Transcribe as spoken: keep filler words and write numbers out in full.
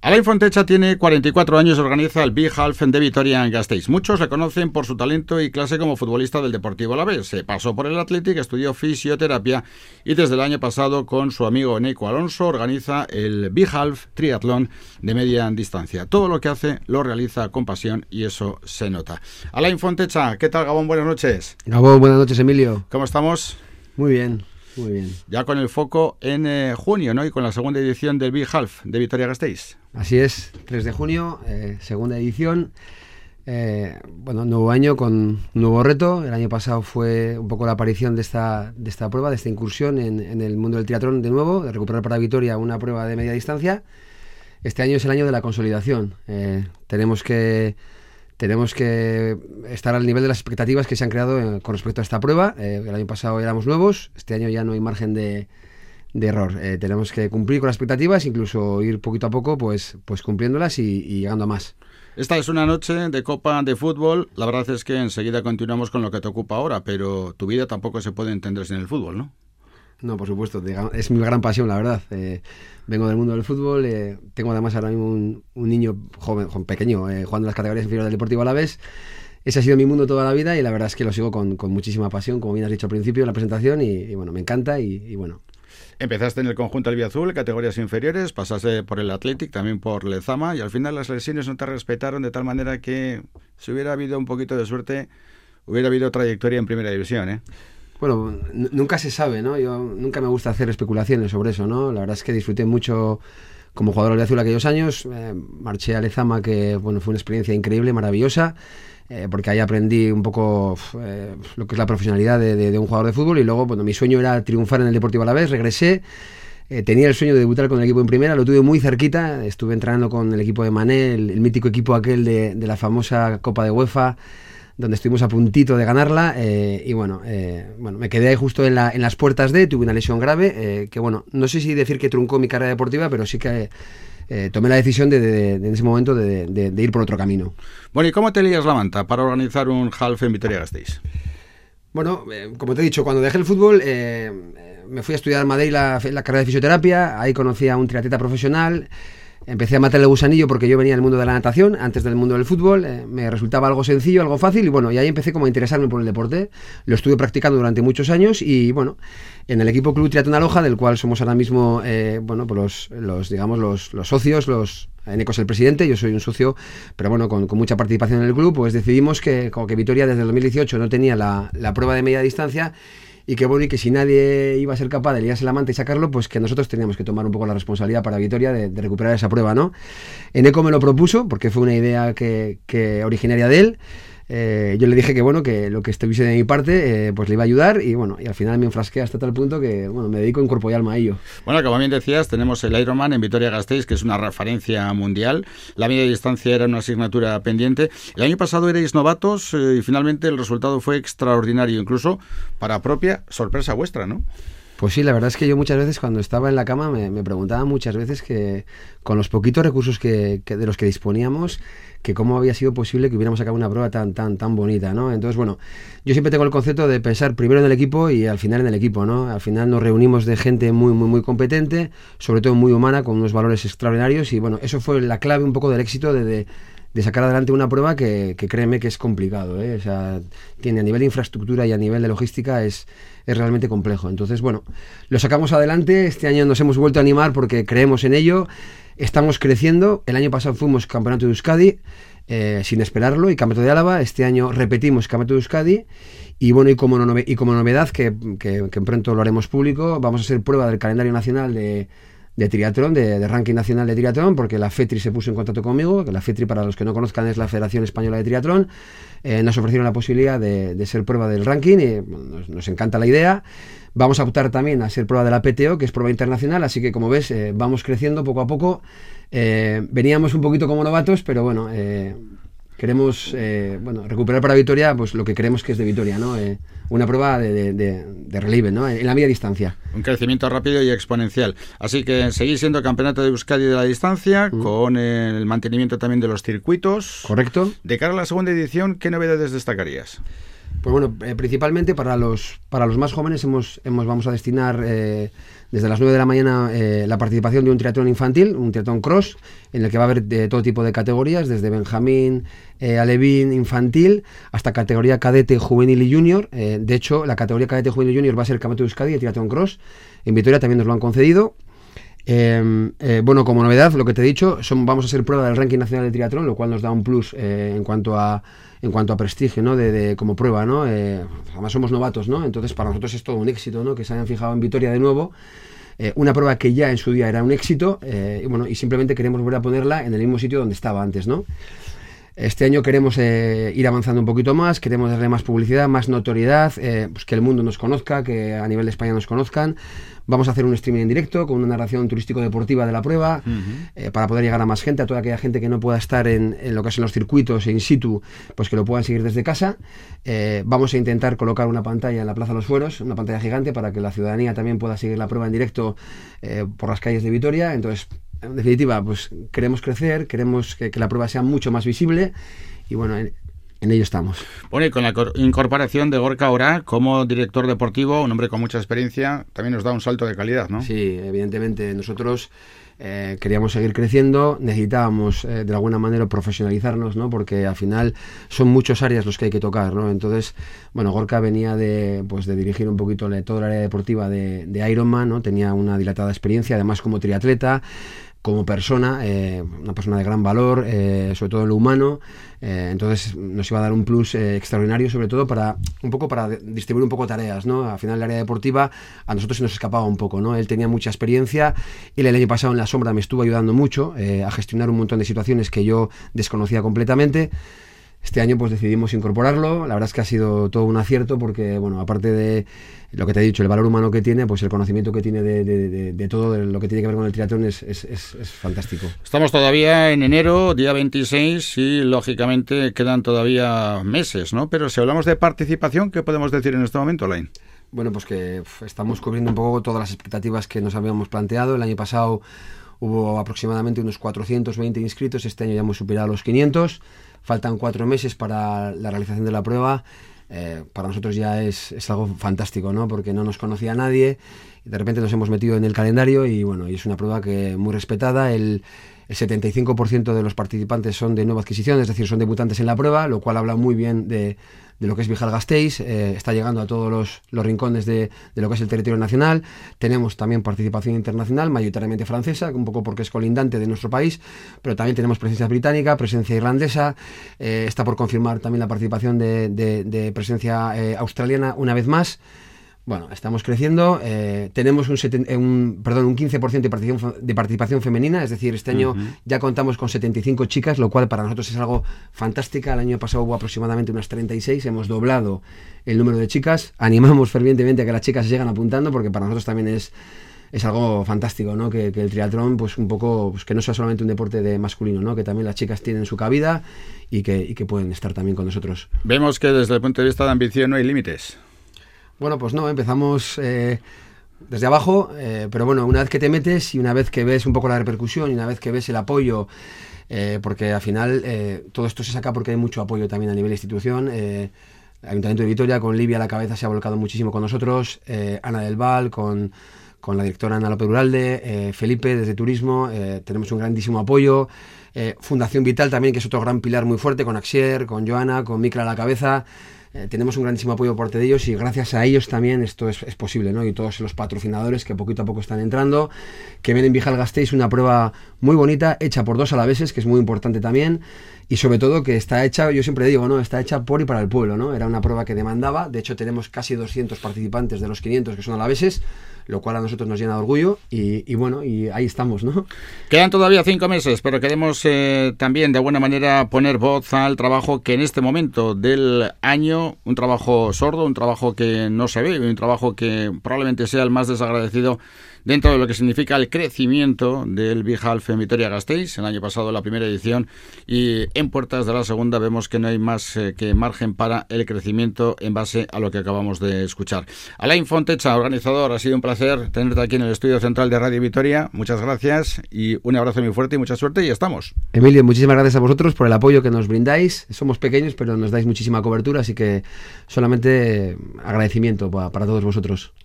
Alain Fontecha tiene cuarenta y cuatro años y organiza el Big Half de Vitoria-Gasteiz. Muchos le conocen por su talento y clase como futbolista del Deportivo Alavés. Se pasó por el Athletic, estudió fisioterapia y desde el año pasado con su amigo Eneco Alonso organiza el Big Half Triatlón de media distancia. Todo lo que hace lo realiza con pasión y eso se nota. Alain Fontecha, ¿qué tal, Gabón? Buenas noches. Gabón, buenas noches, Emilio. ¿Cómo estamos? Muy bien. Muy bien. Ya con el foco en eh, junio, ¿no? Y con la segunda edición del Big Half de Vitoria-Gasteiz. Así es, tres de junio, eh, segunda edición. Eh, bueno, nuevo año con un nuevo reto. El año pasado fue un poco la aparición de esta, de esta prueba, de esta incursión en, en el mundo del triatlón de nuevo, de recuperar para Vitoria una prueba de media distancia. Este año es el año de la consolidación. Eh, tenemos que... Tenemos que estar al nivel de las expectativas que se han creado eh, con respecto a esta prueba. Eh, el año pasado éramos nuevos, este año ya no hay margen de, de error. Eh, tenemos que cumplir con las expectativas, incluso ir poquito a poco pues, pues cumpliéndolas y, y llegando a más. Esta es una noche de Copa de Fútbol. La verdad es que enseguida continuamos con lo que te ocupa ahora, pero tu vida tampoco se puede entender sin el fútbol, ¿no? No, por supuesto, es mi gran pasión, la verdad. Eh, vengo del mundo del fútbol, eh, tengo además ahora mismo un, un niño joven, joven pequeño, eh, jugando en las categorías inferiores del Deportivo Alavés. Ese ha sido mi mundo toda la vida y la verdad es que lo sigo con, con muchísima pasión, como bien has dicho al principio en la presentación, y, y bueno, me encanta y, y bueno. Empezaste en el conjunto albiazul, categorías inferiores, pasaste por el Athletic, también por Lezama, y al final las lesiones no te respetaron de tal manera que si hubiera habido un poquito de suerte, hubiera habido trayectoria en primera división, ¿eh? Bueno, n- nunca se sabe, ¿no? Yo nunca me gusta hacer especulaciones sobre eso, ¿no? La verdad es que disfruté mucho como jugador albiazul aquellos años. Eh, marché a Lezama, que bueno, fue una experiencia increíble, maravillosa, eh, porque ahí aprendí un poco eh, lo que es la profesionalidad de, de, de un jugador de fútbol. Y luego, bueno, mi sueño era triunfar en el Deportivo Alavés. Regresé, eh, tenía el sueño de debutar con el equipo en primera, lo tuve muy cerquita. Estuve entrenando con el equipo de Mané, el, el mítico equipo aquel de, de la famosa Copa de UEFA, donde estuvimos a puntito de ganarla, eh, y bueno, eh, bueno, me quedé ahí justo en, la, en las puertas de, tuve una lesión grave, eh, que bueno, no sé si decir que truncó mi carrera deportiva, pero sí que eh, tomé la decisión de, de, de, en ese momento de, de, de ir por otro camino. Bueno, ¿y cómo te lías la manta para organizar un half en Vitoria-Gasteiz? Bueno, eh, como te he dicho, cuando dejé el fútbol, eh, me fui a estudiar en Madrid la, la carrera de fisioterapia, ahí conocí a un triatleta profesional. Empecé a matar el gusanillo porque yo venía del mundo de la natación antes del mundo del fútbol, eh, me resultaba algo sencillo, algo fácil, y bueno, y ahí empecé como a interesarme por el deporte. Lo estuve practicando durante muchos años y bueno, en el equipo Club Triatlón Aloja, del cual somos ahora mismo eh, bueno, pues los, los digamos los, los socios, los Eneco es el presidente, yo soy un socio, pero bueno, con, con mucha participación en el club, pues decidimos que como que Vitoria desde el dos mil dieciocho no tenía la, la prueba de media distancia. Y que bueno, y que si nadie iba a ser capaz de liarse la manta y sacarlo, pues que nosotros teníamos que tomar un poco la responsabilidad para Vitoria de, de recuperar esa prueba, ¿no? Eneco me lo propuso, porque fue una idea que, que originaria de él. Eh, yo le dije que bueno, que lo que estuviese de mi parte, eh, pues le iba a ayudar, y bueno, y al final me enfrasqué hasta tal punto que bueno, me dedico en cuerpo y alma a ello. Bueno, como bien decías, tenemos el Ironman en Vitoria-Gasteiz, que es una referencia mundial. La media distancia era una asignatura pendiente. El año pasado erais novatos eh, y finalmente el resultado fue extraordinario, incluso para propia sorpresa vuestra, ¿no? Pues sí, la verdad es que yo muchas veces cuando estaba en la cama me, me preguntaba muchas veces que con los poquitos recursos que, que de los que disponíamos, que cómo había sido posible que hubiéramos sacado una prueba tan tan tan bonita, ¿no? Entonces, bueno, yo siempre tengo el concepto de pensar primero en el equipo y al final en el equipo, ¿no? Al final nos reunimos de gente muy muy muy competente, sobre todo muy humana, con unos valores extraordinarios, y bueno, eso fue la clave un poco del éxito de, de de sacar adelante una prueba que, que créeme que es complicado, ¿eh? O sea, tiene a nivel de infraestructura y a nivel de logística es, es realmente complejo. Entonces, bueno, lo sacamos adelante. Este año nos hemos vuelto a animar porque creemos en ello, estamos creciendo. El año pasado fuimos campeonato de Euskadi, eh, sin esperarlo, y campeonato de Álava. Este año repetimos campeonato de Euskadi, y bueno, y como, no, y como novedad, que, que, que pronto lo haremos público, vamos a hacer prueba del calendario nacional de de triatlón, de, de ranking nacional de triatlón, porque la FETRI se puso en contacto conmigo, que la FETRI, para los que no conozcan, es la Federación Española de Triatlón. Eh, nos ofrecieron la posibilidad de, de ser prueba del ranking, y bueno, nos, nos encanta la idea. Vamos a optar también a ser prueba de la P T O, que es prueba internacional, así que como ves, eh, vamos creciendo poco a poco. Eh, veníamos un poquito como novatos, pero bueno, eh, queremos eh, bueno, recuperar para Vitoria pues lo que creemos que es de Vitoria, ¿no? Eh, una prueba de, de, de, de relieve, ¿no? En la media distancia. Un crecimiento rápido y exponencial. Así que seguís siendo campeonato de Euskadi de la distancia, mm. con el mantenimiento también de los circuitos. Correcto. De cara a la segunda edición, ¿qué novedades destacarías? Pues bueno, eh, principalmente para los para los más jóvenes hemos, hemos vamos a destinar eh, desde las nueve de la mañana eh, la participación de un triatlón infantil, un triatlón cross, en el que va a haber de todo tipo de categorías, desde Benjamín, eh, alevín, infantil, hasta categoría cadete, juvenil y junior. Eh, de hecho, la categoría cadete, juvenil y junior va a ser el Campeonato de Euskadi de triatlón cross. En Vitoria también nos lo han concedido. Eh, eh, bueno, como novedad, lo que te he dicho, son, vamos a ser prueba del ranking nacional de triatlón, lo cual nos da un plus eh, en cuanto a en cuanto a prestigio, ¿no? De, de como prueba, ¿no? Eh, además somos novatos, ¿no? Entonces para nosotros es todo un éxito, ¿no? Que se hayan fijado en Vitoria de nuevo. Eh, una prueba que ya en su día era un éxito, eh, y bueno, y simplemente queremos volver a ponerla en el mismo sitio donde estaba antes, ¿no? Este año queremos eh, ir avanzando un poquito más, queremos darle más publicidad, más notoriedad, eh, pues que el mundo nos conozca, que a nivel de España nos conozcan. Vamos a hacer un streaming en directo con una narración turístico-deportiva de la prueba, uh-huh. eh, para poder llegar a más gente, a toda aquella gente que no pueda estar en, en lo que son los circuitos in situ, pues que lo puedan seguir desde casa. Eh, vamos a intentar colocar una pantalla en la Plaza de los Fueros, una pantalla gigante, para que la ciudadanía también pueda seguir la prueba en directo eh, por las calles de Vitoria. Entonces, en definitiva, pues queremos crecer, queremos que, que la prueba sea mucho más visible y bueno, en, en ello estamos. Bueno, y con la incorporación de Gorka Ora como director deportivo, un hombre con mucha experiencia, también nos da un salto de calidad, ¿no? Sí, evidentemente. Nosotros eh, queríamos seguir creciendo, necesitábamos eh, de alguna manera profesionalizarnos, ¿no? Porque al final son muchas áreas los que hay que tocar, ¿no? Entonces, bueno, Gorka venía de, pues, de dirigir un poquito la, toda la área deportiva de, de Ironman, ¿no? Tenía una dilatada experiencia, además como triatleta, como persona, eh, una persona de gran valor, eh, sobre todo en lo humano, eh, entonces nos iba a dar un plus eh, extraordinario, sobre todo para un poco para distribuir un poco tareas, ¿no? Al final el área deportiva a nosotros se nos escapaba un poco, ¿no? Él tenía mucha experiencia y el año pasado en la sombra me estuvo ayudando mucho eh, a gestionar un montón de situaciones que yo desconocía completamente. Este año pues decidimos incorporarlo, la verdad es que ha sido todo un acierto porque, bueno, aparte de lo que te he dicho, el valor humano que tiene, pues el conocimiento que tiene de, de, de, de todo de lo que tiene que ver con el triatlón es, es, es, es fantástico. Estamos todavía en enero, día veintiséis, y lógicamente quedan todavía meses, ¿no? Pero si hablamos de participación, ¿qué podemos decir en este momento, Lain? Bueno, pues que uf, estamos cubriendo un poco todas las expectativas que nos habíamos planteado. El año pasado hubo aproximadamente unos cuatrocientos veinte inscritos, este año ya hemos superado los quinientos. Faltan cuatro meses para la realización de la prueba. Eh, para nosotros ya es, es algo fantástico, ¿no? Porque no nos conocía nadie y de repente nos hemos metido en el calendario y bueno, y es una prueba que muy respetada. El, el setenta y cinco por ciento de los participantes son de nueva adquisición, es decir, son debutantes en la prueba, lo cual habla muy bien de, de lo que es Vijal-Gasteiz. Eh, está llegando a todos los, los rincones de, de lo que es el territorio nacional. Tenemos también participación internacional, mayoritariamente francesa, un poco porque es colindante de nuestro país, pero también tenemos presencia británica, presencia irlandesa. Eh, está por confirmar también la participación de, de, de presencia eh, australiana una vez más. Bueno, estamos creciendo, eh, tenemos un, seten, un, perdón, un quince por ciento de participación, de participación femenina, es decir, este año uh-huh. ya contamos con setenta y cinco chicas, lo cual para nosotros es algo fantástico. El año pasado hubo aproximadamente unas treinta y seis, hemos doblado el número de chicas. Animamos fervientemente a que las chicas se sigan apuntando porque para nosotros también es, es algo fantástico, ¿no? Que, que el triatlón, pues un poco, pues que no sea solamente un deporte de masculino, ¿no? Que también las chicas tienen su cabida y que, y que pueden estar también con nosotros. Vemos que desde el punto de vista de ambición no hay límites. Bueno, pues no, empezamos eh, desde abajo, eh, pero bueno, una vez que te metes y una vez que ves un poco la repercusión y una vez que ves el apoyo, eh, porque al final eh, todo esto se saca porque hay mucho apoyo también a nivel de institución. Eh, el Ayuntamiento de Vitoria, con Livia a la cabeza, se ha volcado muchísimo con nosotros, eh, Ana del Val, con, con la directora Ana López Uralde, eh, Felipe desde Turismo, eh, tenemos un grandísimo apoyo. Eh, Fundación Vital también, que es otro gran pilar muy fuerte, con Axier, con Joana, con Mikla a la cabeza. Eh, tenemos un grandísimo apoyo por parte de ellos y gracias a ellos también esto es, es posible, ¿no? Y todos los patrocinadores que poquito a poco están entrando, que ven en Vijal-Gasteiz una prueba muy bonita, hecha por dos alaveses, que es muy importante también, y sobre todo que está hecha, yo siempre digo, ¿no? Está hecha por y para el pueblo, ¿no? Era una prueba que demandaba, de hecho tenemos casi doscientos participantes de los quinientos que son alaveses, lo cual a nosotros nos llena de orgullo y, y bueno, y ahí estamos, ¿no? Quedan todavía cinco meses, pero queremos eh, también de alguna manera poner voz al trabajo que en este momento del año, un trabajo sordo, un trabajo que no se ve, un trabajo que probablemente sea el más desagradecido dentro de lo que significa el crecimiento del Big Half en Vitoria-Gasteiz. El año pasado la primera edición y en puertas de la segunda vemos que no hay más eh, que margen para el crecimiento en base a lo que acabamos de escuchar. Alain Fontecha, organizador, ha sido un placer tenerte aquí en el estudio central de Radio Vitoria. Muchas gracias y un abrazo muy fuerte y mucha suerte y estamos. Emilio, muchísimas gracias a vosotros por el apoyo que nos brindáis. Somos pequeños, pero nos dais muchísima cobertura, así que solamente agradecimiento para, para todos vosotros.